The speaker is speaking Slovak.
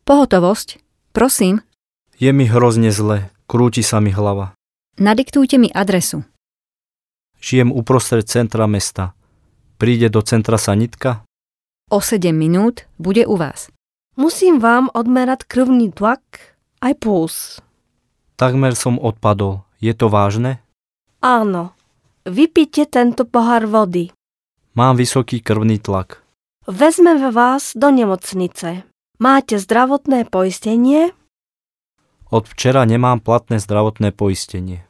Pohotovosť, prosím. Je mi hrozne zle, krúti sa mi hlava. Nadiktujte mi adresu. Žijem uprostred centra mesta. Príde do centra sanitka? O 7 minút bude u vás. Musím vám odmerať krvný tlak aj puls. Takmer som odpadol. Je to vážne? Áno. Vypite tento pohár vody. Mám vysoký krvný tlak. Vezmeme vás do nemocnice. Máte zdravotné poistenie? Od včera nemám platné zdravotné poistenie.